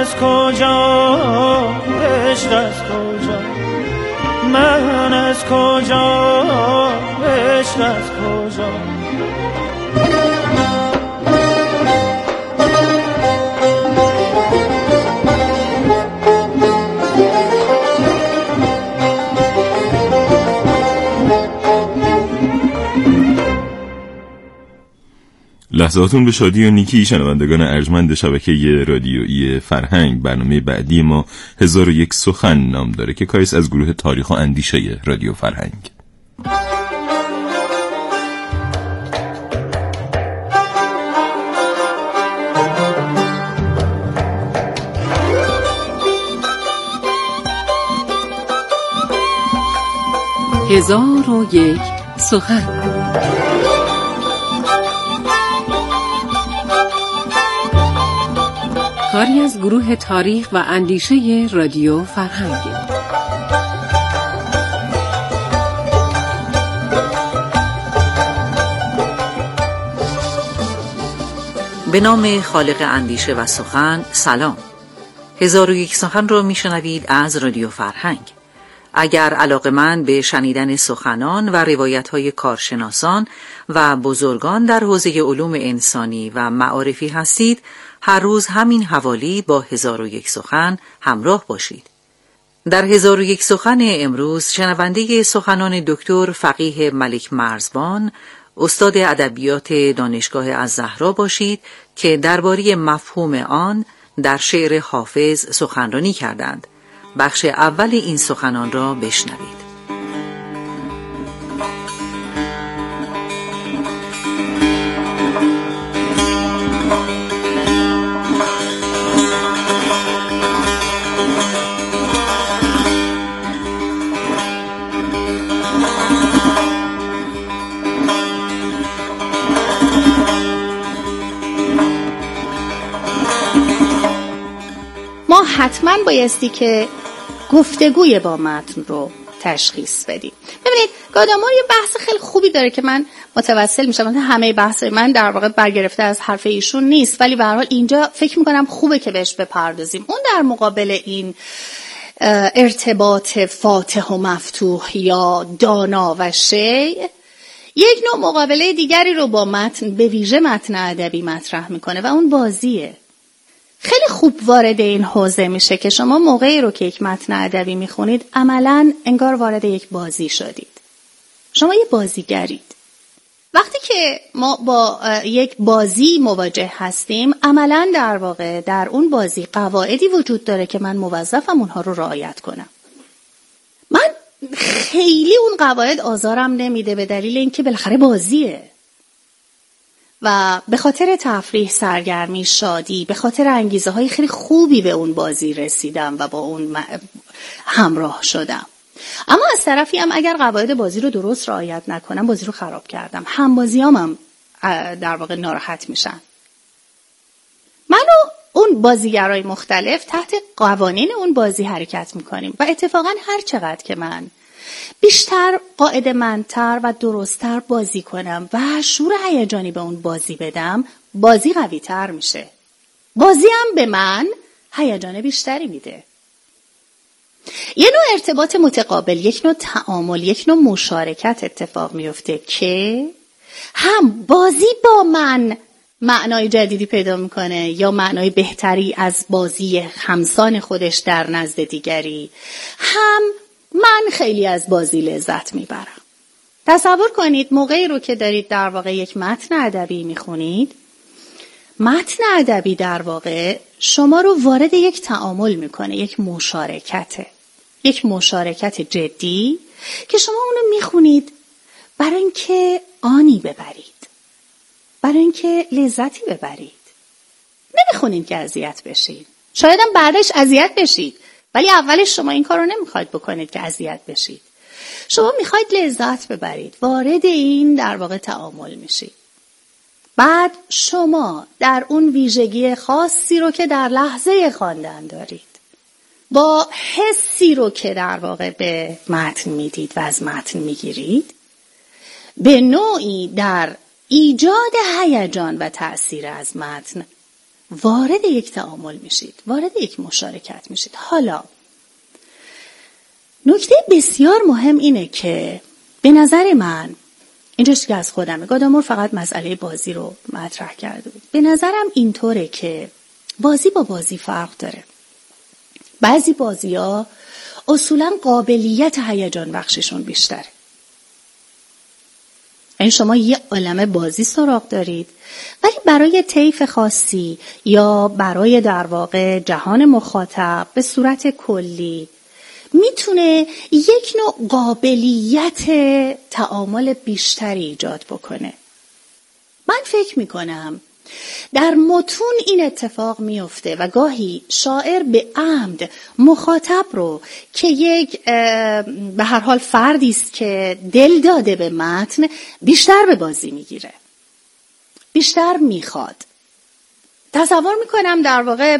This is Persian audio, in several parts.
از کجا عشق از کجا من از کجا عشق از کجا لحظاتون به شادی و نیکی شنوندگان ارجمند شبکه رادیویی فرهنگ. برنامه بعدی ما 1001 سخن نام داره که کاریست از گروه تاریخ و اندیشه رادیو فرهنگ. هزار و یک سخن. کاری از گروه تاریخ و اندیشه رادیو فرهنگ. به نام خالق اندیشه و سخن. سلام. 1001 سخن رو میشنوید از رادیو فرهنگ. اگر علاقه‌مند به شنیدن سخنان و روایت‌های کارشناسان و بزرگان در حوزه علوم انسانی و معارفی هستید، هر روز همین حوالی با 1001 سخن همراه باشید. در 1001 سخن امروز شنونده سخنان دکتر فقیه ملک مرزبان، استاد ادبیات دانشگاه الزهرا باشید که درباره مفهوم آن در شعر حافظ سخنرانی کردند. بخش اول این سخنان را بشنوید. ما حتما بایستی که گفتگوی با متن رو تشخیص بدیم. ببینید گادامار یه بحث خیلی خوبی داره که من متوسل میشم. همه بحث من در واقع برگرفته از حرف ایشون نیست، ولی به هر حال اینجا فکر میکنم خوبه که بهش بپردازیم. اون در مقابل این ارتباط فاتح و مفتوح یا دانا و شیء، یک نوع مقابله دیگری رو با متن، به ویژه متن ادبی مطرح میکنه و اون بازیه. خیلی خوب وارد این حوزه میشه که شما موقعی رو که یک متن ادبی میخونید عملاً انگار وارد یک بازی شدید. شما یه بازیگرید. وقتی که ما با یک بازی مواجه هستیم، عملاً در واقع در اون بازی قواعدی وجود داره که من موظفم اونها رو رعایت کنم. من خیلی اون قواعد آزارم نمیده به دلیل اینکه بالاخره بازیه و به خاطر تفریح، سرگرمی، شادی، به خاطر انگیزه های خیلی خوبی به اون بازی رسیدم و با اون همراه شدم. اما از طرفی هم اگر قواعد بازی رو درست رعایت نکنم، بازی رو خراب کردم. همبازیام در واقع ناراحت میشن. من و اون بازیگرای مختلف تحت قوانین اون بازی حرکت میکنیم و اتفاقا هر چقدر که من بیشتر قاعده‌مندتر و درستتر بازی کنم و شور هیجانی به اون بازی بدم، بازی قوی تر میشه. بازی هم به من هیجان بیشتری میده. یه نوع ارتباط متقابل، یک نوع تعامل، یک نوع مشارکت اتفاق میفته که هم بازی با من معنای جدیدی پیدا میکنه یا معنای بهتری از بازی همسان خودش در نزد دیگری، هم من خیلی از بازی لذت میبرم. تصور کنید موقعی رو که دارید در واقع یک متن ادبی میخونید، متن ادبی در واقع شما رو وارد یک تعامل میکنه، یک مشارکت جدی که شما اونو میخونید برای اینکه آنی ببرید، برای اینکه لذتی ببرید. نمیخونید که اذیت بشید. شاید هم بعدش اذیت بشید، ولی اولش شما این کار رو نمیخواید بکنید که اذیت بشید. شما میخواید لذت ببرید، وارد این در واقع تعامل میشید. بعد شما در اون ویژگی خاصی رو که در لحظه خواندن دارید، با حسی رو که در واقع به متن میدید و از متن میگیرید، به نوعی در ایجاد هیجان و تأثیر از متن وارد یک تعامل میشید، وارد یک مشارکت میشید. حالا نکته بسیار مهم اینه که به نظر من، اینجاست که از خودمه، گادامور فقط مسئله بازی رو مطرح کرده بود، به نظرم اینطوره که بازی با بازی فرق داره. بعضی بازی‌ها اصولاً قابلیت هیجان بخششون بیشتره. این شما یه عالمه بازی سراغ دارید، ولی برای طیف خاصی یا برای در واقع جهان مخاطب به صورت کلی میتونه یک نوع قابلیت تعامل بیشتری ایجاد بکنه. من فکر میکنم در متون این اتفاق میفته و گاهی شاعر به عمد مخاطب رو که یک به هر حال فردی است که دل داده به متن بیشتر به بازی میگیره، بیشتر میخواد. تصور میکنم در واقع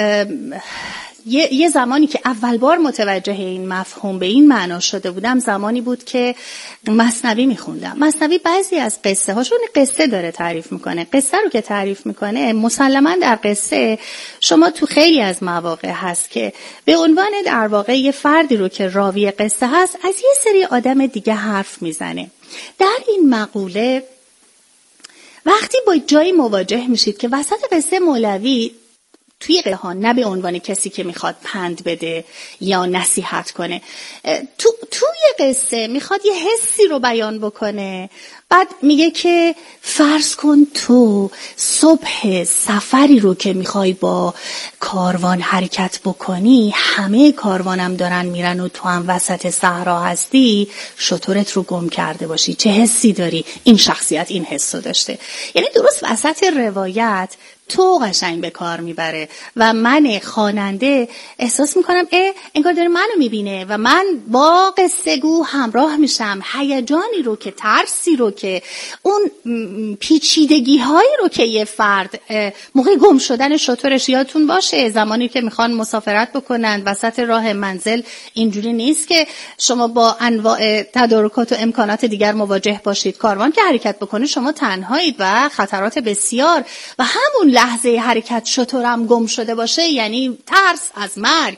یه زمانی که اول بار متوجه این مفهوم به این معنا شده بودم زمانی بود که مثنوی میخوندم. مثنوی بعضی از قصه هاشون قصه داره تعریف میکنه. قصه رو که تعریف میکنه مسلماً در قصه شما تو خیلی از مواقع هست که به عنوان در واقع یه فردی رو که راوی قصه هست از یه سری آدم دیگه حرف میزنه. در این مقوله وقتی با جایی مواجه میشید که وسط قصه مولوی توی قصه نه به عنوان کسی که میخواد پند بده یا نصیحت کنه، توی قصه میخواد یه حسی رو بیان بکنه، بعد میگه که فرض کن تو صبح سفری رو که میخوای با کاروان حرکت بکنی، همه کاروانم دارن میرن و تو هم وسط صحرا هستی، شترت رو گم کرده باشی، چه حسی داری؟ این شخصیت این حسو داشته. یعنی درست وسط روایت تو قشنگ به کار میبره و من خواننده احساس میکنم انگار داره منو میبینه و من با قصه گو همراه میشم. هیجانی رو که، ترسی رو که، اون پیچیدگی هایی رو که یه فرد موقع گم شدن شترش، یادتون باشه زمانی که میخوان مسافرت بکنن وسط راه منزل اینجوری نیست که شما با انواع تدارکات و امکانات دیگر مواجه باشید. کاروان که حرکت بکنه شما تنهایید و خطرات بسیار، و همون لحظه حرکت شترم گم شده باشه یعنی ترس از مرگ.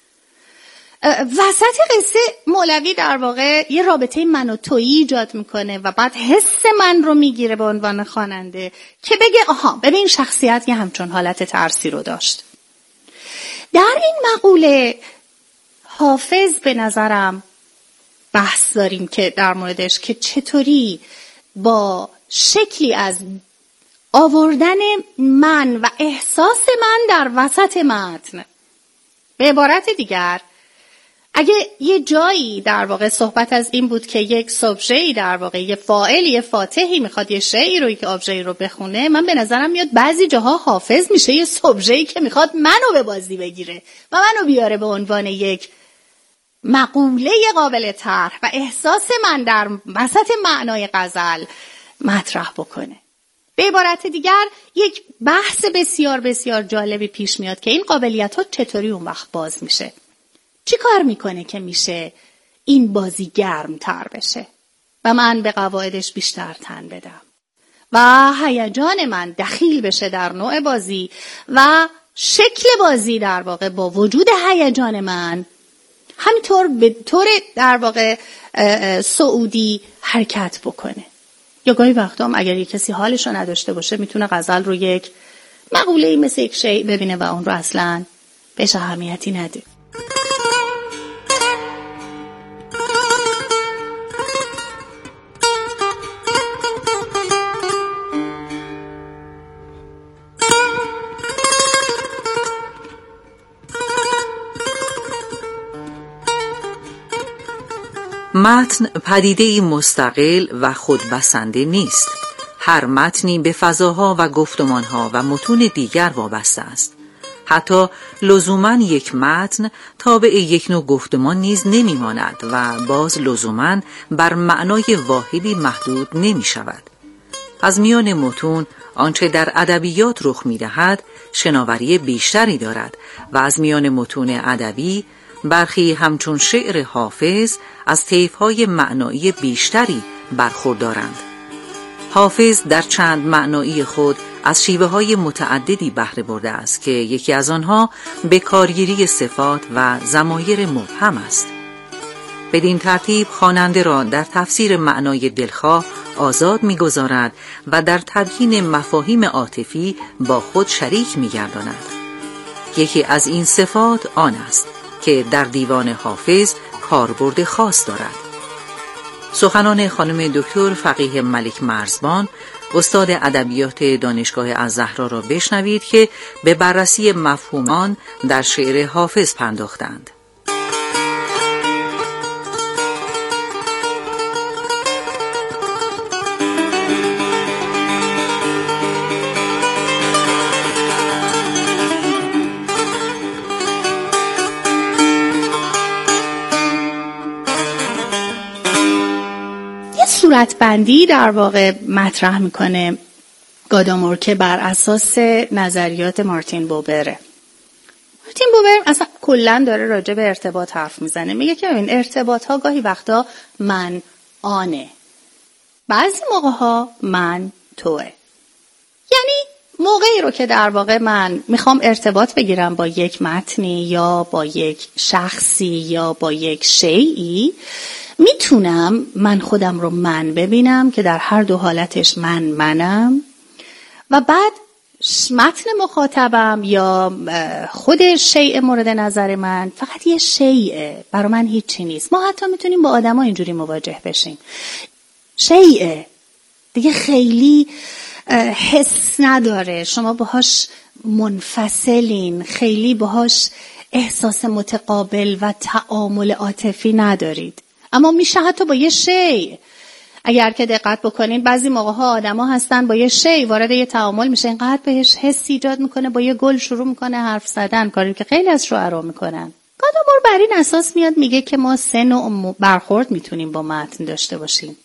وسط قصه مولوی در واقع یه رابطه من و تویی ایجاد میکنه و بعد حس من رو میگیره به عنوان خواننده که بگه آها ببین شخصیت یه همچون حالت ترسی رو داشت. در این مقوله حافظ به نظرم بحث داریم که در موردش که چطوری با شکلی از آوردن من و احساس من در وسط متن، به عبارت دیگر اگه یه جایی در واقع صحبت از این بود که یک سوبژه‌ای در واقع یه فاعلی، یه فاتحی میخواد یه شعری رو که آبژه‌ای رو بخونه، من به نظرم میاد بعضی جاها حافظ میشه یه سوبژه‌ای که میخواد منو به بازی بگیره و منو بیاره به عنوان یک مقوله قابل طرح و احساس من در وسط معنای غزل مطرح بکنه. به عبارت دیگر یک بحث بسیار بسیار جالبی پیش میاد که این قابلیت ها چطوری اون وقت باز میشه، چی کار میکنه که میشه این بازی گرم تر بشه و من به قواعدش بیشتر تن بدم و هیجان من دخیل بشه در نوع بازی و شکل بازی در واقع با وجود هیجان من همینطور به طور در واقع سعودی حرکت بکنه. یا گاهی وقتا هم اگر یک کسی حالشو نداشته باشه میتونه غزل رو یک مقوله‌ای مثل یک شیء ببینه و اون رو اصلاً بهش اهمیتی نده. متن پدیده‌ای مستقل و خودبسنده نیست. هر متنی به فضاها و گفتمانها و متون دیگر وابسته است. حتی لزوماً یک متن تابع یک نوع گفتمان نیز نمی‌ماند و باز لزوماً بر معنای واحدی محدود نمی‌شود. از میان متون آنچه در ادبیات رخ می‌دهد شناوری بیشتری دارد و از میان متون ادبی برخی همچون شعر حافظ از طیف‌های معنایی بیشتری برخوردارند. حافظ در چند معنایی خود از شیوه های متعددی بهره برده است که یکی از آنها به کارگیری صفات و ضمایر مبهم است. بدین ترتیب خواننده را در تفسیر معنای دلخواه آزاد می‌گذارد و در تبیین مفاهیم عاطفی با خود شریک می‌گرداند. یکی از این صفات آن است که در دیوان حافظ کاربرد خاص دارد. سخنان خانم دکتر فقیه ملک مرزبان، استاد ادبیات دانشگاه الزهرا را بشنوید که به بررسی مفهومان در شعر حافظ پرداختند. صورتبندی در واقع مطرح میکنه گادامور که بر اساس نظریات مارتین بوبره. مارتین بوبر اصلا کلا داره راجع به ارتباط حرف میزنه. میگه که این ارتباط ها گاهی وقتا من آنه، بعضی موقع ها من توه. یعنی موقعی رو که در واقع من میخوام ارتباط بگیرم با یک متنی یا با یک شخصی یا با یک شیئی، میتونم من خودم رو من ببینم که در هر دو حالتش منم و بعد متن مخاطبم یا خود شیء مورد نظر من فقط یه شیء، برای من هیچی نیست. ما حتی میتونیم با آدم ها اینجوری مواجه بشیم. شیء دیگه خیلی حس نداره، شما باهاش منفصلین، خیلی باهاش احساس متقابل و تعامل عاطفی ندارید. اما میشه حتی با یه شی، اگر که دقت بکنین بعضی موقع ها آدم ها هستن با یه شی وارد یه تعامل میشه، اینقدر بهش حس ایجاد میکنه، با یه گل شروع میکنه حرف زدن، کاری که خیلی از شعرا میکنن. گادامور بر این اساس میاد میگه که ما 3 نوع برخورد میتونیم با متن داشته باشیم.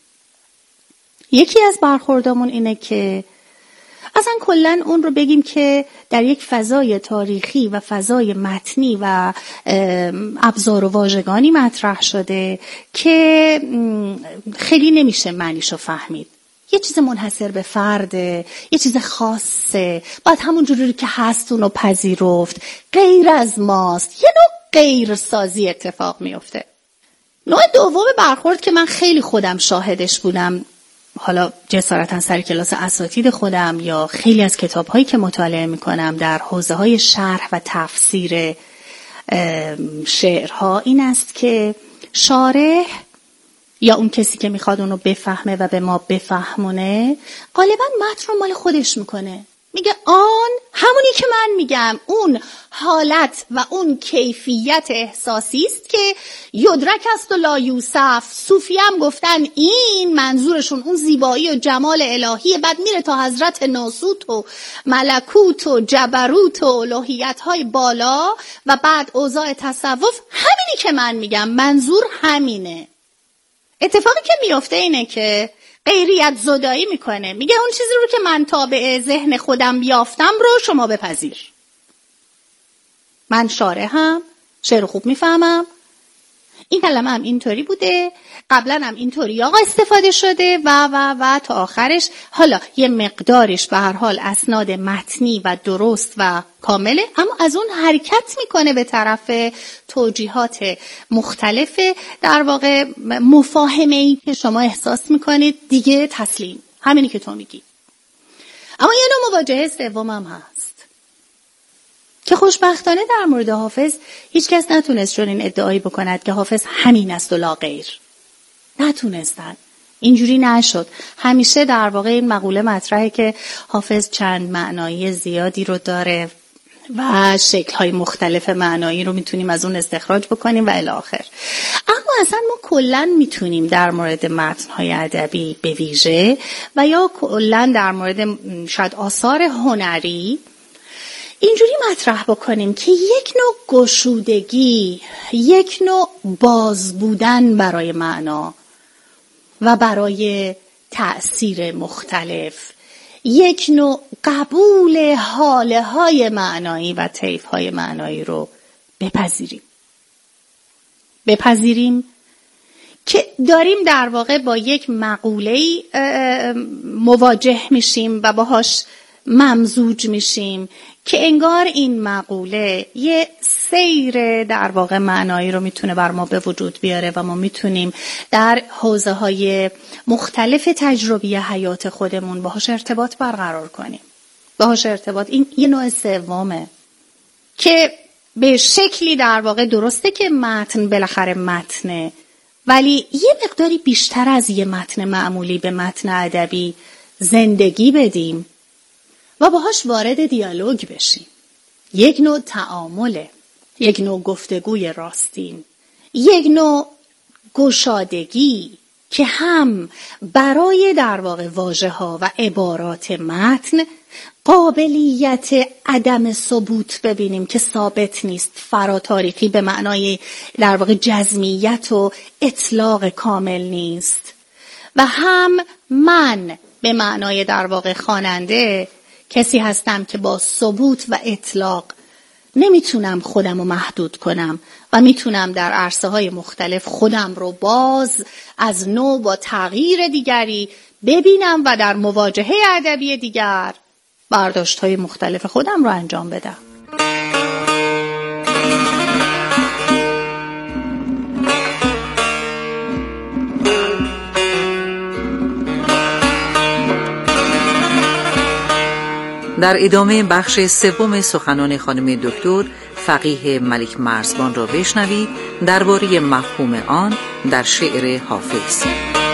یکی از برخوردامون اینه که اصلا کلن اون رو بگیم که در یک فضای تاریخی و فضای متنی و ابزار و واژگانی مطرح شده که خیلی نمیشه معنیشو فهمید. یه چیز منحصر به فرده، یه چیز خاصه، باید همون جوری که هست اونو پذیرفت، غیر از ماست، یه نوع غیر سازی اتفاق میفته. نوع دوم برخورد که من خیلی خودم شاهدش بودم، حالا جسارتا سر کلاس اساتید خودم یا خیلی از کتاب‌هایی که مطالعه می‌کنم در حوزه‌های شرح و تفسیر شعرها، این است که شارح یا اون کسی که میخواد اونو بفهمه و به ما بفهمونه غالباً متن رو مال خودش میکنه. میگه آن همونی که من میگم، اون حالت و اون کیفیت احساسی است که یدرک است و لا یوصف. صوفی هم گفتن این منظورشون اون زیبایی و جمال الهیه، بعد میره تا حضرت ناسوت و ملکوت و جبروت و الوهیت های بالا و بعد اوضاع تصوف. همینی که من میگم منظور همینه. اتفاقی که میفته اینه که غیریت زدایی میکنه، میگه اون چیزی رو که من تابع ذهن خودم یافتم رو شما بپذیر. من شارحم، شعر خوب میفهمم، این کلمه هم اینطوری بوده، قبلا هم اینطوری آقا استفاده شده و تا آخرش. حالا یه مقدارش به هر حال اسناد متنی و درست و کامله، اما از اون حرکت میکنه به طرف توجیهات مختلف، در واقع مفاهمه‌ای که شما احساس میکنید دیگه تسلیم، همینی که تو میگی. اما یه نوع مواجهه سوم هم هست که خوشبختانه در مورد حافظ هیچ کس نتونست چون این ادعایی بکند که حافظ همین است و لا غیر. نتونستن، اینجوری نشد. همیشه در واقع این مقوله مطرحه که حافظ چند معنایی زیادی رو داره و شکل‌های مختلف معنایی رو میتونیم از اون استخراج بکنیم و الی آخر. اما اصلا ما کلاً میتونیم در مورد متن‌های ادبی به ویژه و یا کلاً در مورد شاید آثار هنری اینجوری مطرح بکنیم که یک نوع گشودگی، یک نوع باز بودن برای معنا و برای تأثیر مختلف، یک نوع قبول حاله های معنایی و طیف های معنایی رو بپذیریم که داریم در واقع با یک مقوله‌ای مواجه میشیم و باهاش ممزوج میشیم که انگار این مقوله یه سیر در واقع معنایی رو میتونه بر ما به وجود بیاره و ما میتونیم در حوزه‌های مختلف تجربی حیات خودمون باهاش ارتباط برقرار کنیم. باهاش ارتباط، این یه نوع سومه که به شکلی در واقع درسته که متن بالاخره متنه، ولی یه مقداری بیشتر از یه متن معمولی به متن ادبی زندگی بدیم و باهاش وارد دیالوگ بشیم. یک نوع تعامله، یک نوع گفتگوی راستین، یک نوع گشادگی که هم برای در واقع واژه‌ها و عبارات متن قابلیت عدم ثبوت ببینیم که ثابت نیست، فراتاریخی به معنای در واقع جزمیت و اطلاق کامل نیست، و هم من به معنای در واقع خواننده کسی هستم که با ثبوت و اطلاق نمیتونم خودم رو محدود کنم و میتونم در عرصه‌های مختلف خودم رو باز از نو با تغییر دیگری ببینم و در مواجهه ادبی دیگر برداشت‌های مختلف خودم رو انجام بدم. در ادامه بخش سوم سخنان خانم دکتر فقیه ملک مرزبان را بشنوید درباره مفهوم آن در شعر حافظ.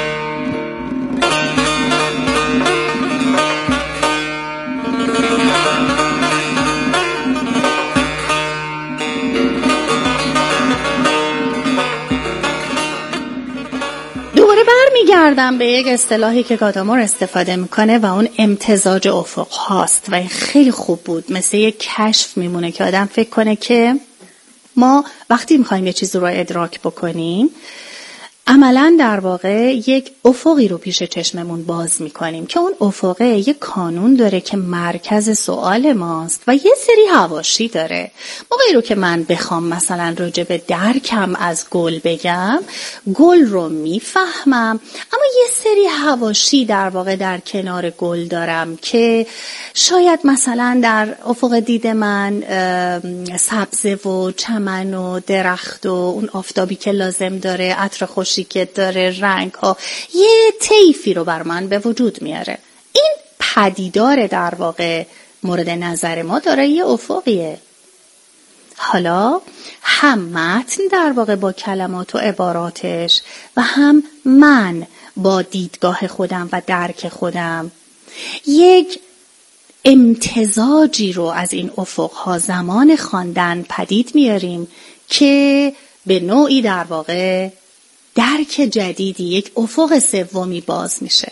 برمیگردم به یک اصطلاحی که گادامور استفاده میکنه و اون امتزاج افق هاست و این خیلی خوب بود. مثل یک کشف میمونه که آدم فکر کنه که ما وقتی میخوایم یه چیزی رو ادراک بکنیم عملاً در واقع یک افقی رو پیش چشممون باز میکنیم که اون افقه یک کانون داره که مرکز سوال ماست و یه سری حواشی داره. موقعی رو که من بخوام مثلا راجع به درکم از گل بگم، گل رو میفهمم، اما یه سری حواشی در واقع در کنار گل دارم که شاید مثلا در افق دید من سبزه و چمن و درخت و اون آفتابی که لازم داره، عطر خوشی که داره، رنگ ها، یه طیفی رو بر من به وجود میاره. این پدیدار در واقع مورد نظر ما داره یه افقیه. حالا هم متن در واقع با کلمات و عباراتش و هم من با دیدگاه خودم و درک خودم یک امتزاجی رو از این افقها زمان خواندن پدید میاریم که به نوعی در واقع درک جدیدی، یک افق سومی باز میشه.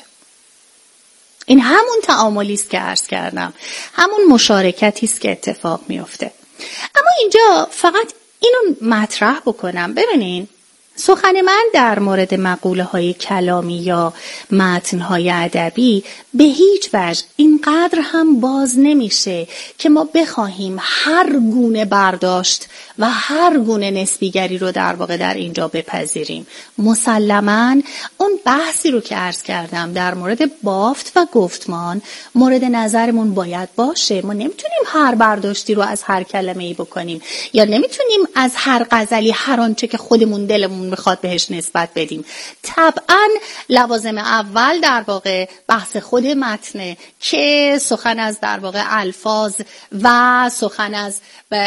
این همون تعاملی است که عرض کردم، همون مشارکتی است که اتفاق میفته. اما اینجا فقط اینو مطرح بکنم. ببینین سخن من در مورد مقوله های کلامی یا متن های ادبی به هیچ وجه اینقدر هم باز نمیشه که ما بخواهیم هر گونه برداشت و هر گونه نسبیگری رو در واقع در اینجا بپذیریم. مسلماً اون بحثی رو که عرض کردم در مورد بافت و گفتمان مورد نظرمون باید باشه. ما نمیتونیم هر برداشتی رو از هر کلمه‌ای بکنیم یا نمیتونیم از هر غزلی هر آنچه که خودمون دلمون میخواد بهش نسبت بدیم. طبعاً لوازم اول در واقع بحث خود متنه که سخن از در واقع الفاظ و سخن از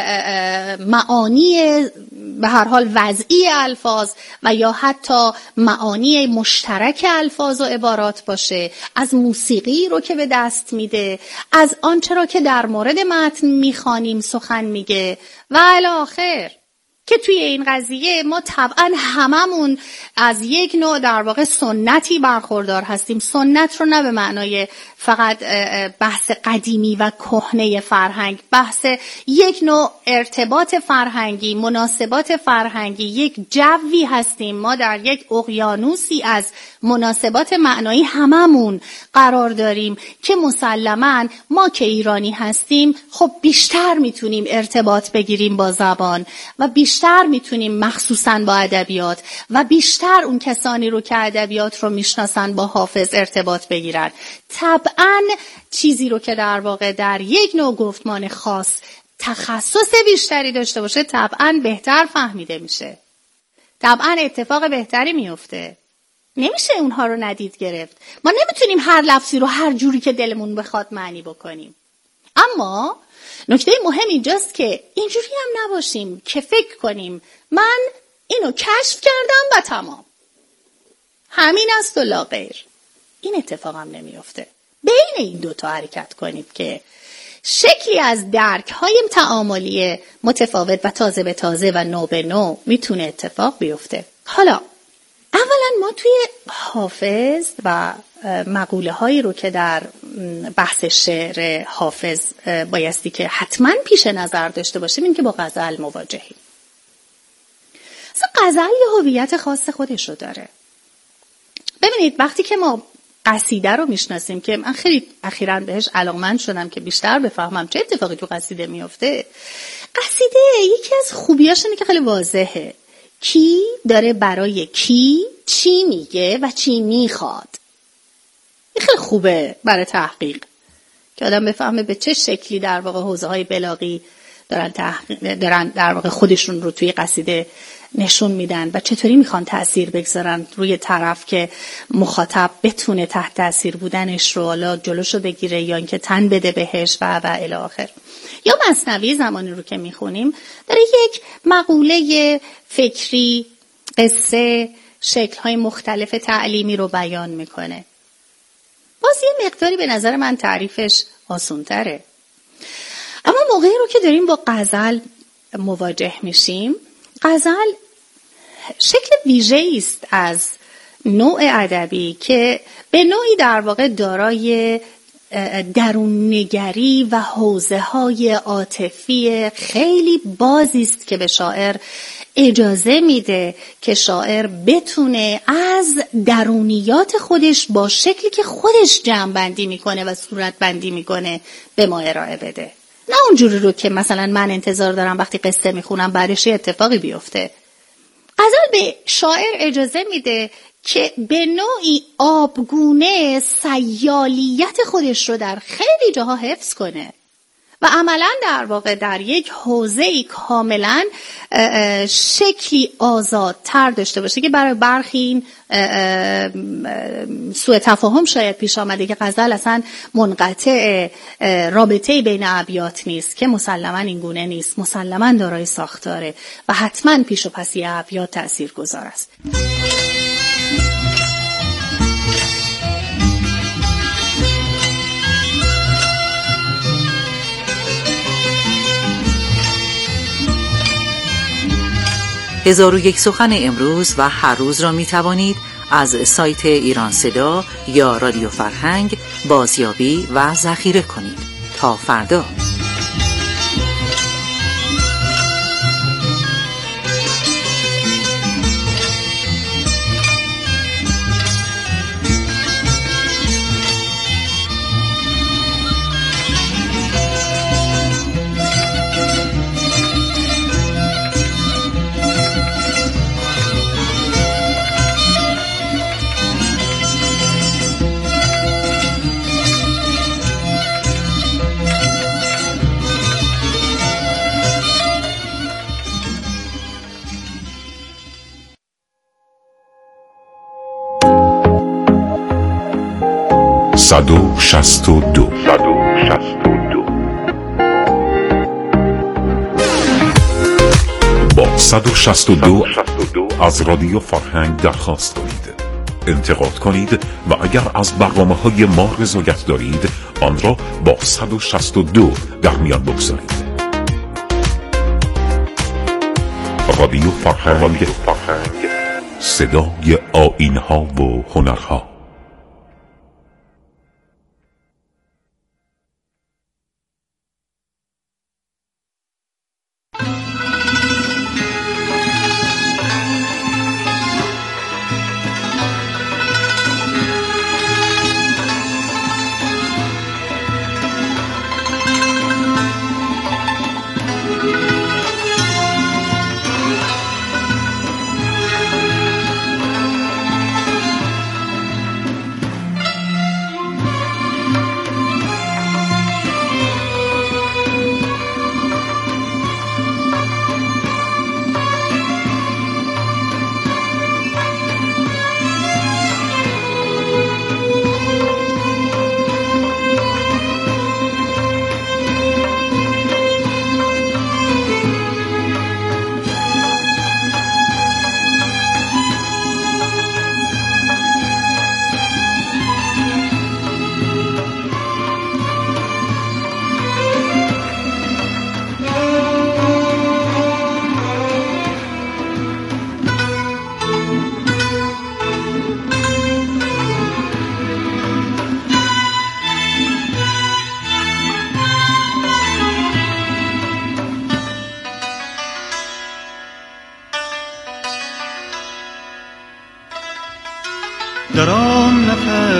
معانی به هر حال وضعی الفاظ و یا حتی معانی مشترک الفاظ و عبارات باشه، از موسیقی رو که به دست میده، از آنچه را که در مورد متن میخوانیم سخن میگه و الی آخر، که توی این قضیه ما طبعا هممون از یک نوع در واقع سنتی برخوردار هستیم. سنت رو نه به معنای فقط بحث قدیمی و کهنه فرهنگ، بحث یک نوع ارتباط فرهنگی، مناسبات فرهنگی، یک جوی هستیم. ما در یک اقیانوسی از مناسبات معنایی هممون قرار داریم که مسلماً ما که ایرانی هستیم خب بیشتر میتونیم ارتباط بگیریم با زبان و بیشتر بیشتر میتونیم مخصوصاً با ادبیات و بیشتر اون کسانی رو که ادبیات رو میشناسن با حافظ ارتباط بگیرن. طبعاً چیزی رو که در واقع در یک نوع گفتمان خاص تخصص بیشتری داشته باشه طبعاً بهتر فهمیده میشه، طبعاً اتفاق بهتری میفته. نمیشه اونها رو ندید گرفت. ما نمیتونیم هر لفظی رو هر جوری که دلمون بخواد معنی بکنیم. اما نکته مهم اینجاست که اینجوری هم نباشیم که فکر کنیم من اینو کشف کردم و تمام، همین است و لا غیر. این اتفاق هم نمیفته. بین این دوتا حرکت کنید که شکلی از درک های تعاملی متفاوت و تازه به تازه و نو به نو میتونه اتفاق بیفته. حالا اولا ما توی حافظ و مقوله هایی رو که در بحث شعر حافظ بایستی که حتما پیش نظر داشته باشیم این که با غزل مواجهیم. غزل یه هویت خاص خودش رو داره. ببینید وقتی که ما قصیده رو میشناسیم که من خیلی اخیراً بهش علاقمند شدم که بیشتر بفهمم چه اتفاقی تو قصیده میفته. قصیده یکی از خوبیاش اینه که خیلی واضحه. کی داره برای کی چی میگه و چی میخواد. این خیلی خوبه برای تحقیق که آدم بفهمه به چه شکلی در واقع حوزه‌های بلاغی دارن در واقع خودشون رو توی قصیده نشون میدن و چطوری میخوان تأثیر بگذارن روی طرف که مخاطب بتونه تحت تأثیر بودنش رو حالا جلوشو بگیره یا اینکه تن بده بهش و الی آخر. یا مثنوی زمانی رو که میخونیم داره یک مقوله فکری، قصه، شکل‌های مختلف تعلیمی رو بیان میکنه. باز یه مقداری به نظر من تعریفش آسان‌تره. اما موقعی رو که داریم با غزل مواجه میشیم، غزل شکل ویژه‌ای است از نوع ادبی که به نوعی در واقع دارای درون نگری و حوزه‌های عاطفی خیلی بازی است که به شاعر اجازه میده که شاعر بتونه از درونیات خودش با شکلی که خودش جمع بندی میکنه و صورت بندی میکنه به ما ارائه بده. نه اونجوری رو که مثلا من انتظار دارم وقتی قصه میخونم بعدش یه اتفاقی بیفته. غزل به شاعر اجازه میده که به نوعی آبگونه سیالیت خودش رو در خیلی جاها حفظ کنه و عملاً در واقع در یک حوزه‌ای کاملاً شکلی آزادتر داشته باشه که برای برخی این سوء تفاهم شاید پیش آمده که غزل اصلا منقطع رابطه‌ای بین ابیات نیست، که مسلماً این گونه نیست، مسلماً دارای ساختاره و حتماً پیش و پسی ابیات تأثیرگذار است. 1001 سخن امروز و هر روز را می توانید از سایت ایران صدا یا رادیو فرهنگ بازیابی و ذخیره کنید. تا فردا. با 162 از رادیو فرهنگ درخواست کنید، انتقاد کنید و اگر از برنامه‌های ما رضایت دارید آن را با 162 در میان بگذارید. رادیو فرهنگ، صدای آیین‌ها و هنرها.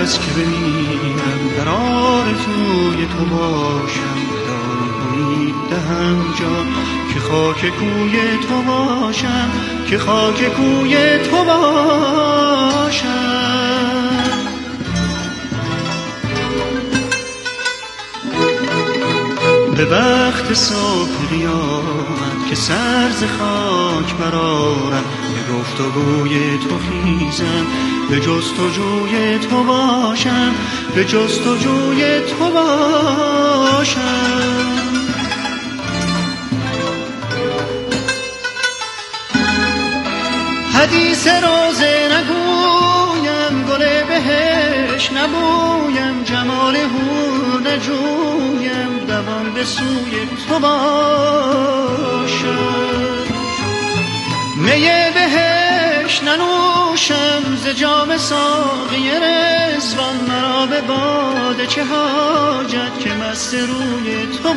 است که ببینم در آرزوی تو باشم، بدان دهم جا که خاک کوی تو باشم، که خاک کوی تو باشم. به وقت صبح قیامت که سر ز خاک برآرم، به گفتگوی تو خیزم، به جستجوی تو باشم، به جستجوی تو باشم. حدیث روزه نگویم، گل بهش نبویم، جمال حور نجویم، دوام به سوی تو باشم. می بهش ننوشم ز جام ساقی رضوان، مرا به باده چه حاجت که مست روی تو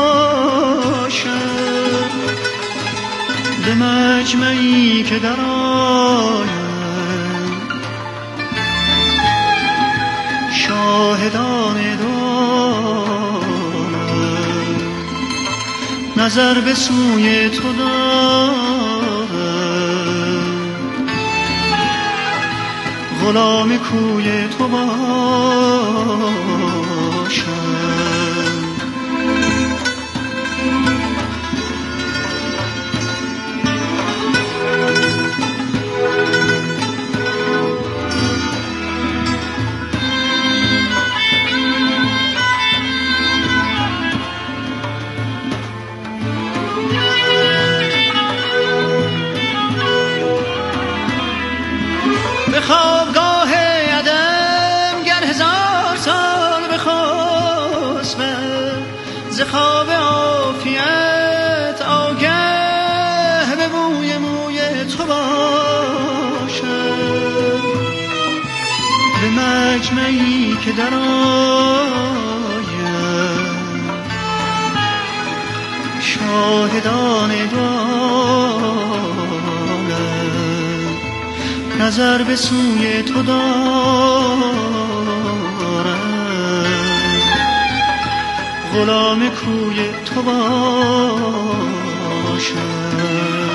باشم. به مجمعی که در آیم شاهدان دارم، نظر به سوی تو دارم، غلام کوی تو باشم. خوابگاه عدم گر هزار سال بخسبم، ز خواب عافیت آگه به بوی موی تو باشم. به مجمعی که در آیم شاهدان نظر به سوی تو دارم، غلام کوی تو باشم.